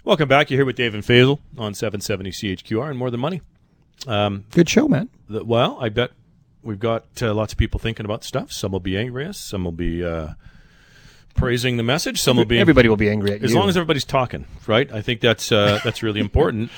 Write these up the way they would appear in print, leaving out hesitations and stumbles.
Welcome back. You're here with Dave and Faisal on 770 CHQR and More Than Money. Good show, man. Well, I bet we've got lots of people thinking about stuff. Some will be angry at us. Some will be praising the message. Some will be. Everybody will be angry at you. As long as everybody's talking, right? I think that's really important.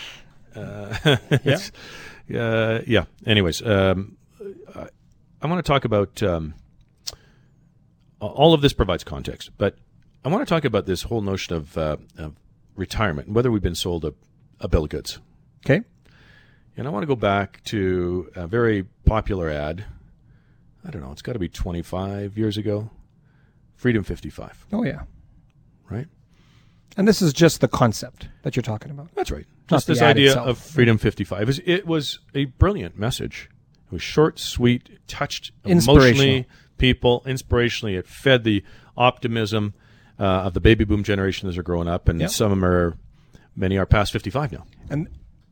Yeah. Anyways, I want to talk about all of this provides context, but I want to talk about this whole notion of retirement and whether we've been sold a bill of goods. Okay. And I want to go back to a very popular ad. I don't know, it's got to be 25 years ago. Freedom 55. Oh, yeah. Right? And this is just the concept that you're talking about. That's right. Not Just this the ad idea itself. of Freedom 55. It was a brilliant message. It was short, sweet, it touched emotionally people, inspirationally. It fed the optimism of the baby boom generation as they're growing up, and many are past 55 now. And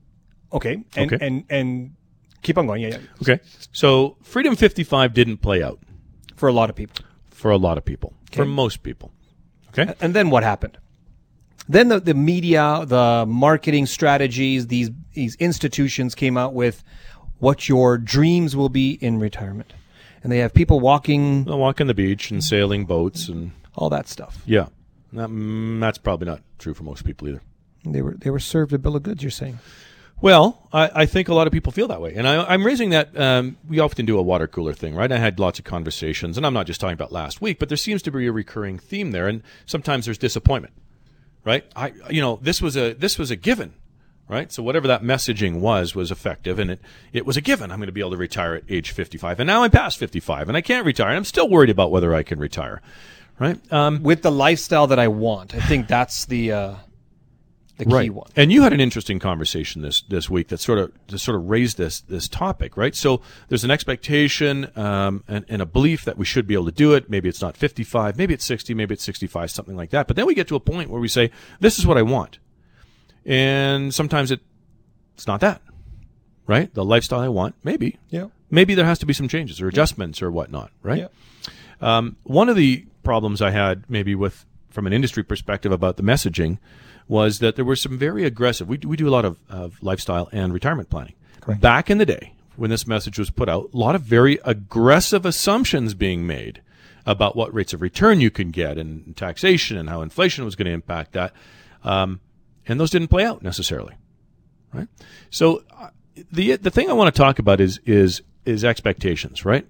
and keep on going. Yeah. Okay. So Freedom 55 didn't play out For a lot of people. for a lot of people, Okay. for most people. Okay. And then what happened? Then the media, the marketing strategies, these institutions came out with what your dreams will be in retirement. And they have people walking, They'll walk on the beach and sailing boats and all that stuff. yeah. That's probably not true for most people either. They were served a bill of goods, you're saying. Well, I think a lot of people feel that way. And I'm raising that we often do a water cooler thing, right? I had lots of conversations, and I'm not just talking about last week, but there seems to be a recurring theme there, and sometimes there's disappointment, right? This was a given, right? So whatever that messaging was effective, and it was a given. I'm going to be able to retire at age 55, and now I'm past 55, and I can't retire, and I'm still worried about whether I can retire, right? With the lifestyle that I want. I think that's the key one. And you had an interesting conversation this week that sort of raised this topic, right? So there's an expectation and a belief that we should be able to do it. Maybe it's not 55, maybe it's 60, maybe it's 65, something like that. But then we get to a point where we say, this is what I want. And sometimes it's not that, right? The lifestyle I want, maybe. Yeah. Maybe there has to be some changes or adjustments or whatnot, right? Yeah. One of the problems I had maybe from an industry perspective about the messaging was that there were some very aggressive, we do a lot of lifestyle and retirement planning. Correct. Back in the day, when this message was put out, a lot of very aggressive assumptions being made about what rates of return you can get and taxation and how inflation was going to impact that. And those didn't play out necessarily, right? So the thing I want to talk about is expectations, right?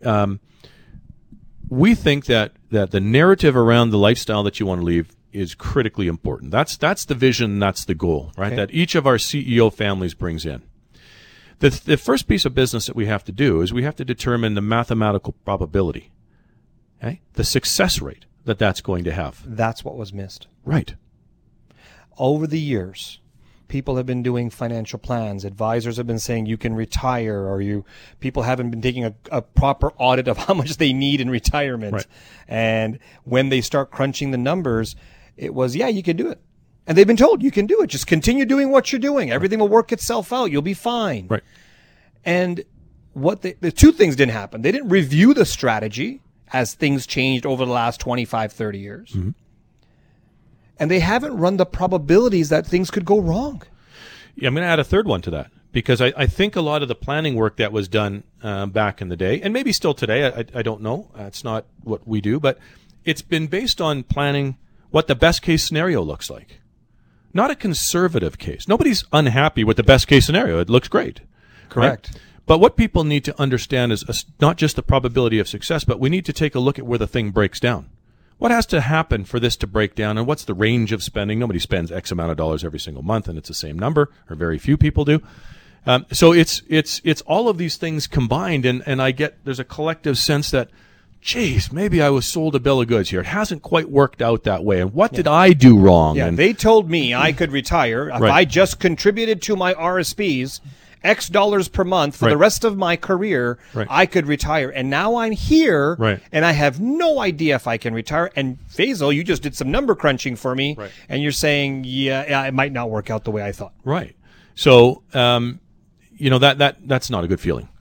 We think that the narrative around the lifestyle that you want to leave is critically important. That's the vision, that's the goal, right? Okay. That each of our CEO families brings in. The first piece of business that we have to do is we have to determine the mathematical probability, okay? The success rate that's going to have. That's what was missed. Right. Over the years, people have been doing financial plans. Advisors have been saying you can retire, or people haven't been taking a proper audit of how much they need in retirement. Right. And when they start crunching the numbers, it was, you can do it. And they've been told you can do it. Just continue doing what you're doing. Everything will work itself out. You'll be fine. Right. And the two things didn't happen. They didn't review the strategy as things changed over the last 25, 30 years. Mm-hmm. And they haven't run the probabilities that things could go wrong. Yeah, I'm going to add a third one to that, because I think a lot of the planning work that was done back in the day, and maybe still today, I don't know, it's not what we do, but it's been based on planning what the best case scenario looks like. Not a conservative case. Nobody's unhappy with the best case scenario. It looks great. Correct. Right? But what people need to understand is not just the probability of success, but we need to take a look at where the thing breaks down. What has to happen for this to break down, and what's the range of spending? Nobody spends X amount of dollars every single month, and it's the same number, or very few people do. So it's all of these things combined, and I get there's a collective sense that, geez, maybe I was sold a bill of goods here. It hasn't quite worked out that way, and what did I do wrong? Yeah, and they told me I could retire if I just contributed to my RSPs X dollars per month for the rest of my career, I could retire. And now I'm here, and I have no idea if I can retire. And Faisal, you just did some number crunching for me, and you're saying, it might not work out the way I thought. Right. So, that's not a good feeling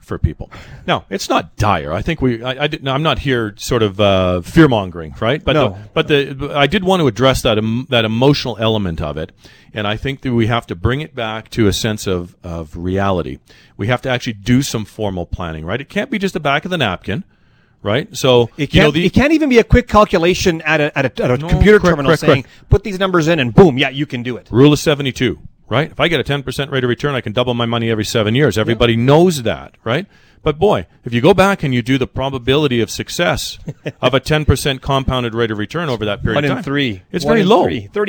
for people. Now, it's not dire. I think I'm not here sort of fear-mongering, right? But no. I did want to address that emotional element of it, and I think that we have to bring it back to a sense of reality. We have to actually do some formal planning, right? It can't be just the back of the napkin. Right, so it can't even be a quick calculation at a computer terminal saying, put these numbers in and boom, yeah, you can do it. Rule of 72, right? If I get a 10% rate of return, I can double my money every 7 years. Everybody knows that, right? But boy, if you go back and you do the probability of success of a 10% compounded rate of return over that period of time, 1 in 3. It's very low.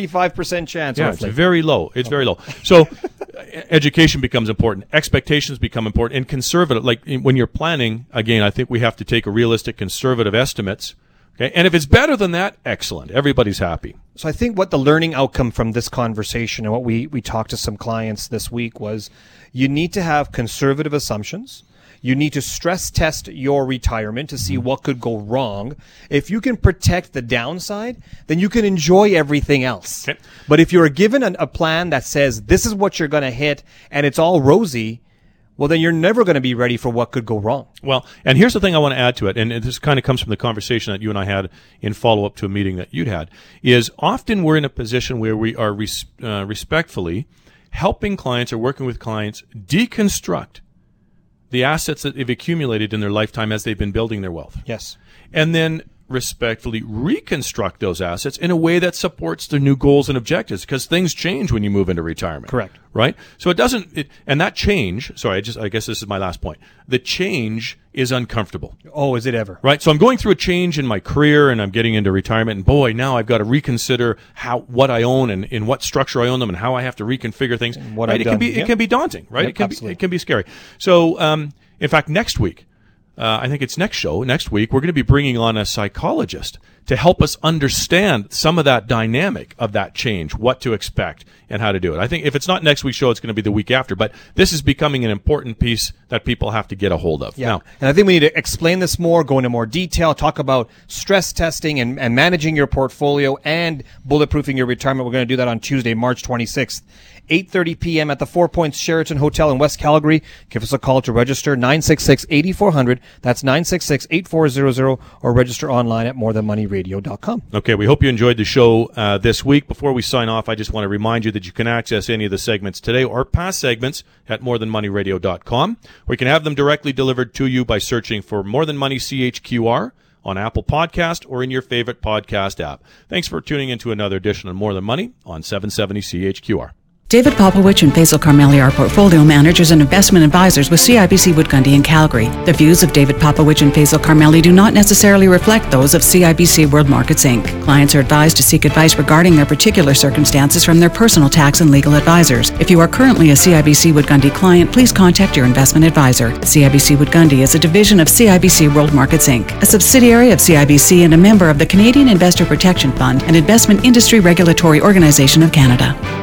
35% chance. Yeah, roughly. It's very low. It's very low. So education becomes important. Expectations become important. And conservative, like when you're planning, again, I think we have to take a realistic, conservative estimates. Okay, and if it's better than that, excellent. Everybody's happy. So I think what the learning outcome from this conversation and what we talked to some clients this week was you need to have conservative assumptions. You need to stress test your retirement to see what could go wrong. If you can protect the downside, then you can enjoy everything else. Okay. But if you're given a plan that says this is what you're going to hit and it's all rosy, well, then you're never going to be ready for what could go wrong. Well, and here's the thing I want to add to it, and this kind of comes from the conversation that you and I had in follow-up to a meeting that you'd had, is often we're in a position where we are respectfully helping clients or working with clients deconstruct the assets that they've accumulated in their lifetime as they've been building their wealth. Yes. And then respectfully reconstruct those assets in a way that supports their new goals and objectives, because things change when you move into retirement. Correct. Right? So and that change, I guess this is my last point. The change is uncomfortable. Oh, is it ever? Right? So I'm going through a change in my career and I'm getting into retirement, and boy, now I've got to reconsider what I own and in what structure I own them and how I have to reconfigure things. Right? It can be daunting, right? Yep, it can be scary. So, in fact, next week, I think it's next week, we're going to be bringing on a psychologist to help us understand some of that dynamic of that change, what to expect, and how to do it. I think if it's not next week's show, it's going to be the week after. But this is becoming an important piece that people have to get a hold of. Yeah. Now, and I think we need to explain this more, go into more detail, talk about stress testing and managing your portfolio and bulletproofing your retirement. We're going to do that on Tuesday, March 26th. 8:30 p.m. at the 4 Points Sheraton Hotel in West Calgary. Give us a call to register, 966-8400. That's 966-8400, or register online at morethanmoneyradio.com. Okay, we hope you enjoyed the show this week. Before we sign off, I just want to remind you that you can access any of the segments today or past segments at morethanmoneyradio.com, or you can have them directly delivered to you by searching for More Than Money CHQR on Apple Podcast or in your favorite podcast app. Thanks for tuning into another edition of More Than Money on 770 CHQR. David Popowich and Faisal Carmeli are portfolio managers and investment advisors with CIBC Wood Gundy in Calgary. The views of David Popowich and Faisal Carmeli do not necessarily reflect those of CIBC World Markets Inc. Clients are advised to seek advice regarding their particular circumstances from their personal tax and legal advisors. If you are currently a CIBC Wood Gundy client, please contact your investment advisor. CIBC Wood Gundy is a division of CIBC World Markets Inc., a subsidiary of CIBC and a member of the Canadian Investor Protection Fund and Investment Industry Regulatory Organization of Canada.